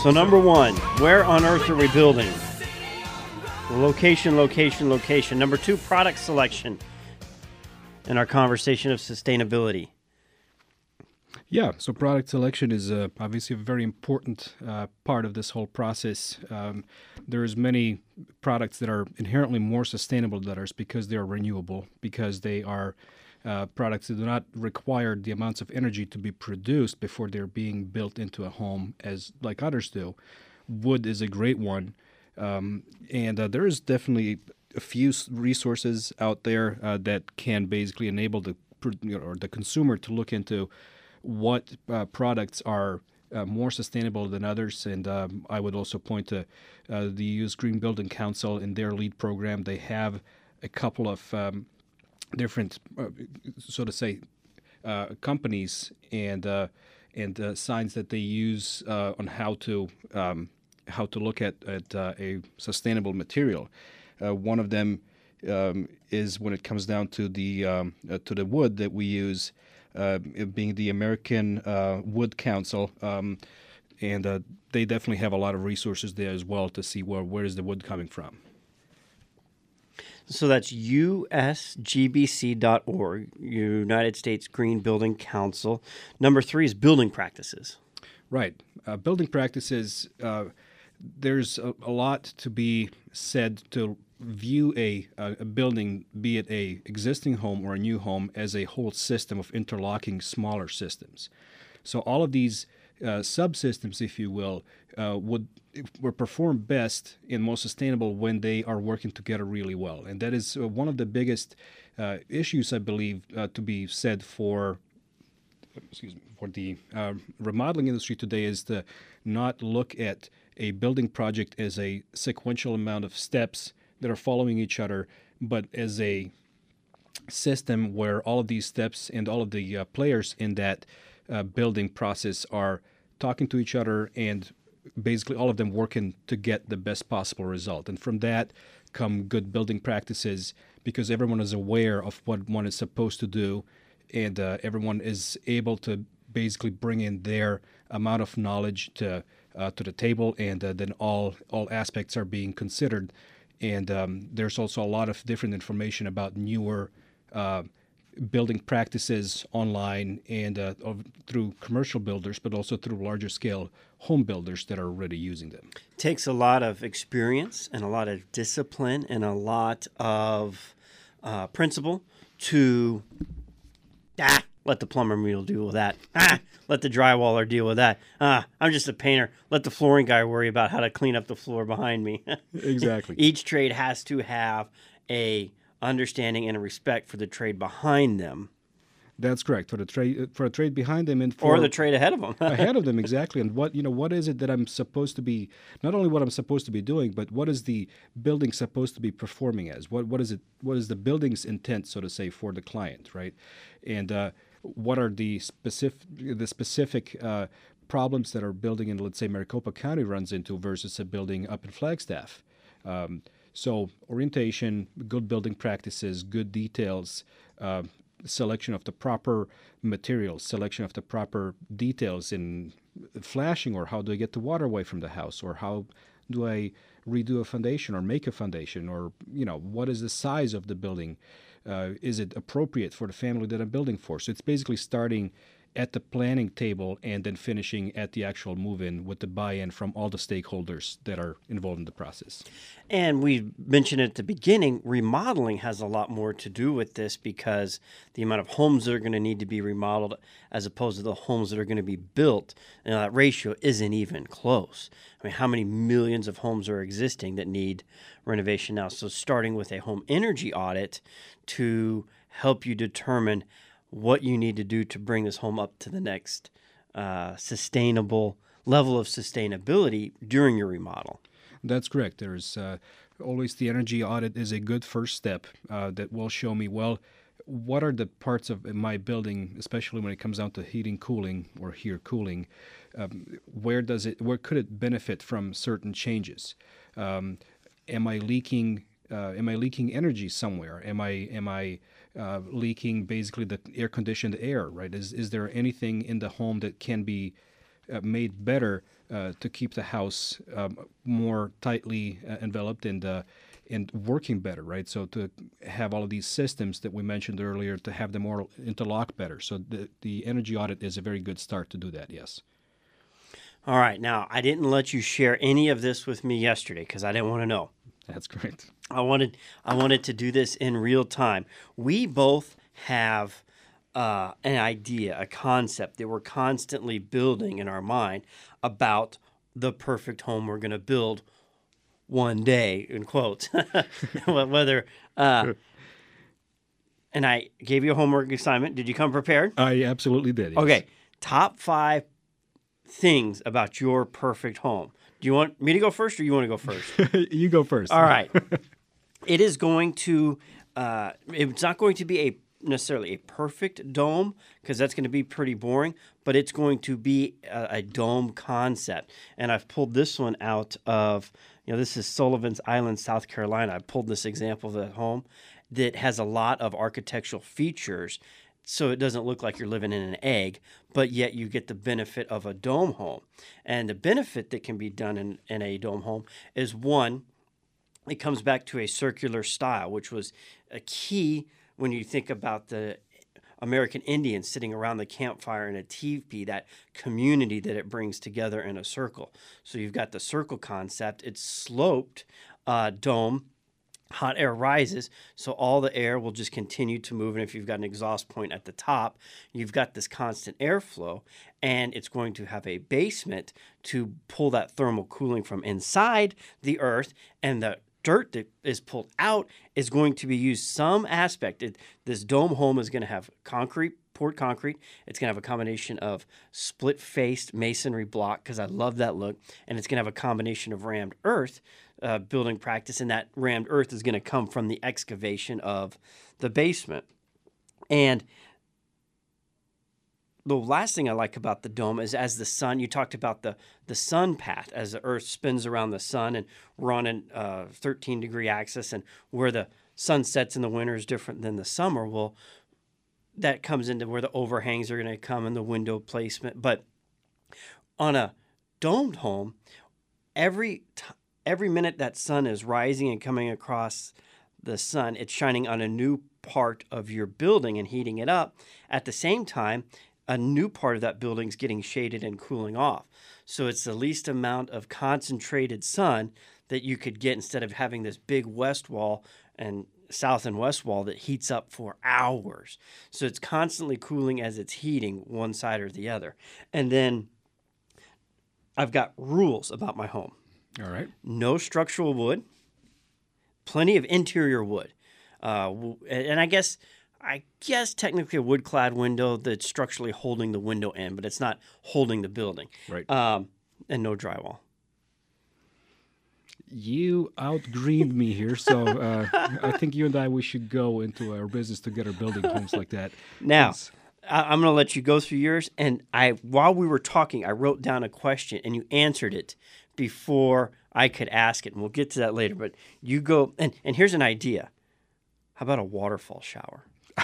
So number one, where on earth are we building? Location, location, location. Number two, product selection in our conversation of sustainability. Yeah, so product selection is obviously a very important part of this whole process. There's many products that are inherently more sustainable than others because they are renewable, because they are products that do not require the amounts of energy to be produced before they're being built into a home as like others do. Wood is a great one. And there is definitely a few resources out there that can basically enable the consumer to look into what products are more sustainable than others. And I would also point to the U.S. Green Building Council in their LEED program. They have a couple of different, so to say, companies and signs that they use on how to look at a sustainable material. One of them is when it comes down to the wood that we use, it being the American Wood Council, and they definitely have a lot of resources there as well to see where is the wood coming from. So that's usgbc.org, United States Green Building Council. Number three is building practices. Right. Building practices, there's a lot to be said to view a building, be it a existing home or a new home, as a whole system of interlocking smaller systems. So all of these subsystems, if you will, were perform best and most sustainable when they are working together really well. And that is one of the biggest issues, I believe, to be said for the remodeling industry today, is to not look at a building project as a sequential amount of steps that are following each other, but as a system where all of these steps and all of the players in that building process are talking to each other and basically all of them working to get the best possible result. And from that come good building practices, because everyone is aware of what one is supposed to do, and everyone is able to basically bring in their amount of knowledge to the table, and then all aspects are being considered. And there's also a lot of different information about newer building practices online and through commercial builders, but also through larger scale home builders that are already using them. It takes a lot of experience and a lot of discipline and a lot of principle to let the plumber deal with that. Let the drywaller deal with that. I'm just a painter. Let the flooring guy worry about how to clean up the floor behind me. Exactly. Each trade has to have a understanding and a respect for the trade behind them. That's correct. For a trade behind them, and for or the trade ahead of them. ahead of them, exactly. And what is it that I'm supposed to be? Not only what I'm supposed to be doing, but what is the building supposed to be performing as? What is it? What is the building's intent, so to say, for the client, right? And what are the specific problems that our building in, let's say, Maricopa County runs into versus a building up in Flagstaff? So orientation, good building practices, good details, selection of the proper materials, selection of the proper details in flashing, or how do I get the water away from the house, or how do I redo a foundation or make a foundation, or what is the size of the building? Is it appropriate for the family that I'm building for? So it's basically starting at the planning table and then finishing at the actual move-in with the buy-in from all the stakeholders that are involved in the process. And we mentioned at the beginning, remodeling has a lot more to do with this, because the amount of homes that are going to need to be remodeled as opposed to the homes that are going to be built, that ratio isn't even close. I mean, how many millions of homes are existing that need renovation now? So starting with a home energy audit to help you determine what you need to do to bring this home up to the next sustainable level of sustainability during your remodel. That's correct. There's always the energy audit is a good first step that will show me, well, what are the parts of my building, especially when it comes down to heating, cooling, or here cooling, where could it benefit from certain changes? Am I leaking energy somewhere? Am I leaking basically the air-conditioned air, right? Is there anything in the home that can be made better to keep the house more tightly enveloped and working better, right? So to have all of these systems that we mentioned earlier, to have them all interlock better. So the energy audit is a very good start to do that, yes. All right. Now, I didn't let you share any of this with me yesterday because I didn't want to know. That's great. I wanted to do this in real time. We both have an idea, a concept that we're constantly building in our mind about the perfect home we're going to build one day, in quotes. Whether and I gave you a homework assignment. Did you come prepared? I absolutely did. Yes. Okay. Top 5 things about your perfect home. Do you want me to go first, or you want to go first? You go first. All right. It is going to. It's not going to be necessarily a perfect dome because that's going to be pretty boring. But it's going to be a dome concept, and I've pulled this one out of. This is Sullivan's Island, South Carolina. I pulled this example of the home that has a lot of architectural features, so it doesn't look like you're living in an egg, but yet you get the benefit of a dome home. And the benefit that can be done in a dome home is, one, it comes back to a circular style, which was a key when you think about the American Indians sitting around the campfire in a teepee, that community that it brings together in a circle. So you've got the circle concept. It's sloped dome. Hot air rises, so all the air will just continue to move. And if you've got an exhaust point at the top, you've got this constant airflow, and it's going to have a basement to pull that thermal cooling from inside the earth, and the dirt that is pulled out is going to be used some aspect. This dome home is going to have poured concrete. It's going to have a combination of split-faced masonry block, because I love that look, and it's going to have a combination of rammed earth building practice, and that rammed earth is going to come from the excavation of the basement. And the last thing I like about the dome is, as the sun, you talked about the sun path as the earth spins around the sun, and we're on a 13-degree axis, and where the sun sets in the winter is different than the summer. Well, that comes into where the overhangs are going to come and the window placement. But on a domed home, every minute that sun is rising and coming across the sun, it's shining on a new part of your building and heating it up. At the same time, a new part of that building is getting shaded and cooling off. So it's the least amount of concentrated sun that you could get, instead of having this big west wall and south and west wall that heats up for hours. So it's constantly cooling as it's heating one side or the other. And then I've got rules about my home. All right. No structural wood, plenty of interior wood. And I guess technically a wood-clad window that's structurally holding the window in, but it's not holding the building. Right. And no drywall. You outgreened me here, so I think you and we should go into our business together building homes like that. Now, I'm going to let you go through yours, and while we were talking, I wrote down a question, and you answered it before I could ask it, and we'll get to that later. But you go, and here's an idea. How about a waterfall shower?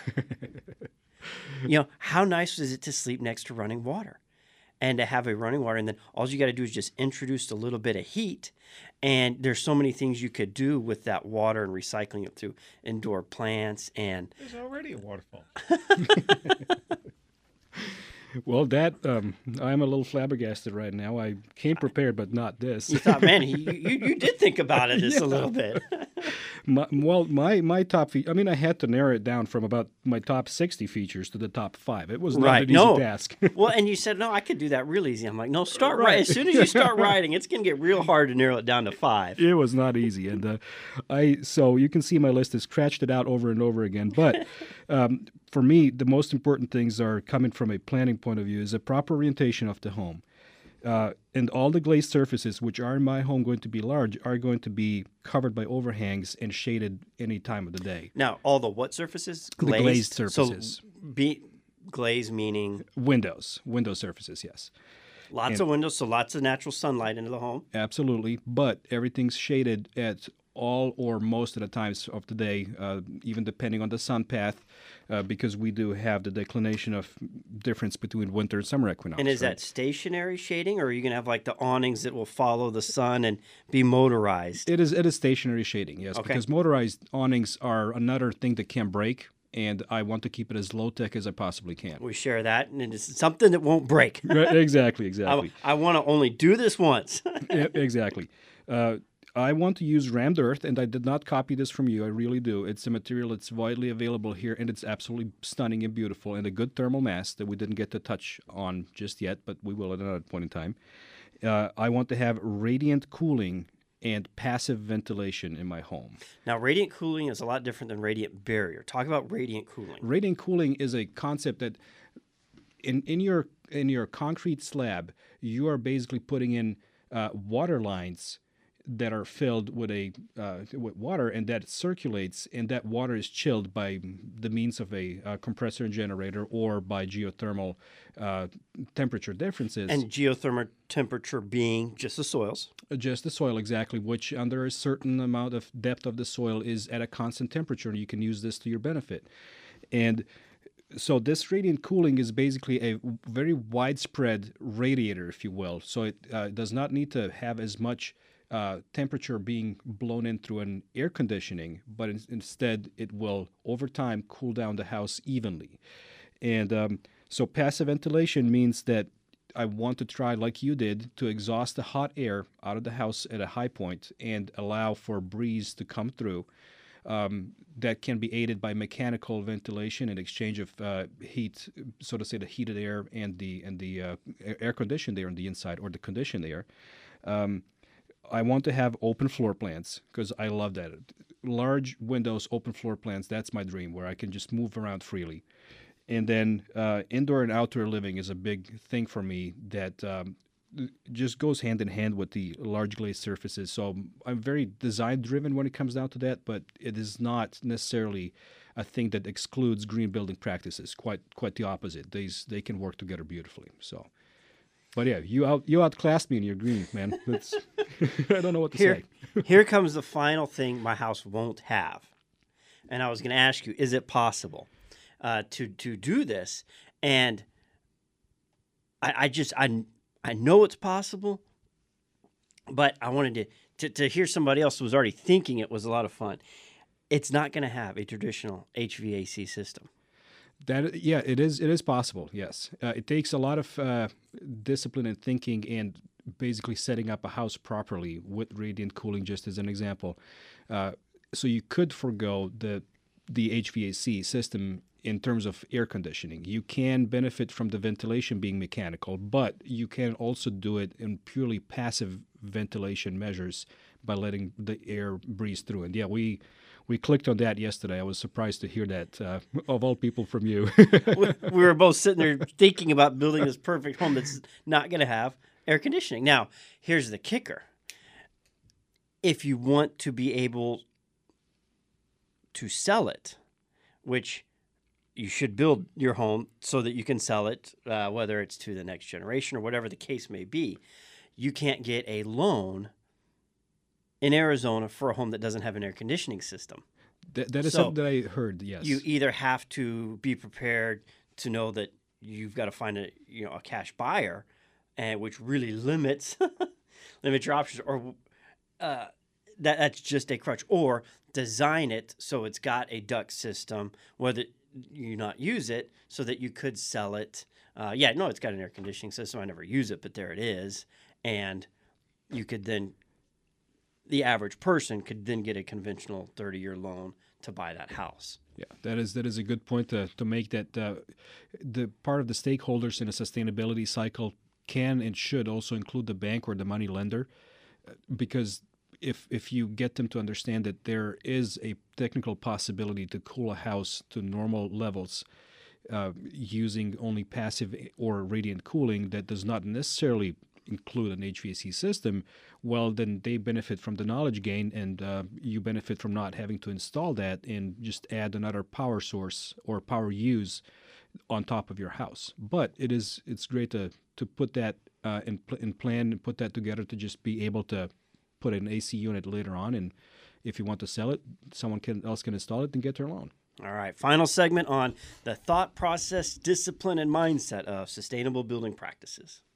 How nice is it to sleep next to running water and to have a running water, and then all you got to do is just introduce a little bit of heat, and there's so many things you could do with that water and recycling it through indoor plants. And there's already a waterfall. Well, I'm a little flabbergasted right now. I came prepared, but not this. You thought, man, you did think about it a little bit. My top feature, I had to narrow it down from about my top 60 features to the top 5. It was not an easy task. Well, and you said, no, I could do that real easy. I'm like, no, start right. As soon as you start writing, it's going to get real hard to narrow it down to 5. It was not easy. And so you can see my list has scratched it out over and over again. But for me, the most important things are coming from a planning point of view is a proper orientation of the home. And all the glazed surfaces, which are in my home going to be large, are going to be covered by overhangs and shaded any time of the day. Now, all the what surfaces? The glazed surfaces. So glaze meaning? Window surfaces, yes. Lots of windows, so lots of natural sunlight into the home. Absolutely, but everything's shaded at all or most of the times of the day, even depending on the sun path, because we do have the declination of difference between winter and summer equinox. And is that stationary shading, or are you going to have like the awnings that will follow the sun and be motorized? It is stationary shading, yes, Okay. because motorized awnings are another thing that can break, and I want to keep it as low tech as I possibly can. We share that, and it's something that won't break. Right, exactly. I want to only do this once. Yeah, exactly. I want to use rammed earth, and I did not copy this from you. I really do. It's a material that's widely available here, and it's absolutely stunning and beautiful, and a good thermal mass that we didn't get to touch on just yet, but we will at another point in time. I want to have radiant cooling and passive ventilation in my home. Now, radiant cooling is a lot different than radiant barrier. Talk about radiant cooling. Radiant cooling is a concept that in your concrete slab, you are basically putting in water lines that are filled with with water, and that circulates, and that water is chilled by the means of a compressor and generator or by geothermal temperature differences. And geothermal temperature being just the soils. Just the soil, exactly, which under a certain amount of depth of the soil is at a constant temperature, and you can use this to your benefit. And so this radiant cooling is basically a very widespread radiator, if you will. So it does not need to have as much temperature being blown in through an air conditioning, but instead it will, over time, cool down the house evenly. And so passive ventilation means that I want to try, like you did, to exhaust the hot air out of the house at a high point and allow for a breeze to come through. That can be aided by mechanical ventilation and exchange of heat, so to say, the heated air and the air conditioned air on the inside, or the conditioned air. I want to have open floor plans because I love that. Large windows, open floor plans, that's my dream, where I can just move around freely. And then indoor and outdoor living is a big thing for me that just goes hand in hand with the large glazed surfaces. So I'm very design driven when it comes down to that, but it is not necessarily a thing that excludes green building practices. Quite the opposite. They can work together beautifully. So, but yeah, you outclassed me in your green, man. That's I don't know what to say. Here comes the final thing my house won't have, and I was going to ask you: is it possible to do this? And I know it's possible, but I wanted to hear somebody else who was already thinking it was a lot of fun. It's not going to have a traditional HVAC system. It is possible. Yes, it takes a lot of discipline and thinking, and basically setting up a house properly with radiant cooling, just as an example. So you could forego the HVAC system in terms of air conditioning. You can benefit from the ventilation being mechanical, but you can also do it in purely passive ventilation measures by letting the air breeze through. And yeah, we clicked on that yesterday. I was surprised to hear that, of all people, from you. We were both sitting there thinking about building this perfect home that's not going to have air conditioning. Now, here's the kicker. If you want to be able to sell it, which you should build your home so that you can sell it, whether it's to the next generation or whatever the case may be, you can't get a loan in Arizona for a home that doesn't have an air conditioning system. That is something that I heard, yes. You either have to be prepared to know that you've got to find a cash buyer, and which really limits your options, or that's just a crutch, or design it so it's got a duct system, whether you not use it, so that you could sell it. It's got an air conditioning system. I never use it, but there it is. And you could then, the average person could then get a conventional 30-year loan to buy that house. Yeah, that is a good point to make, that the part of the stakeholders in a sustainability cycle can and should also include the bank or the money lender, because if you get them to understand that there is a technical possibility to cool a house to normal levels using only passive or radiant cooling that does not necessarily include an HVAC system, well, then they benefit from the knowledge gain, and you benefit from not having to install that and just add another power source or power use on top of your house. But it's great to put that in plan and put that together, to just be able to put an AC unit later on. And If you want to sell it, someone else can install it and get their loan. All right, final segment on the thought process, discipline, and mindset of sustainable building practices.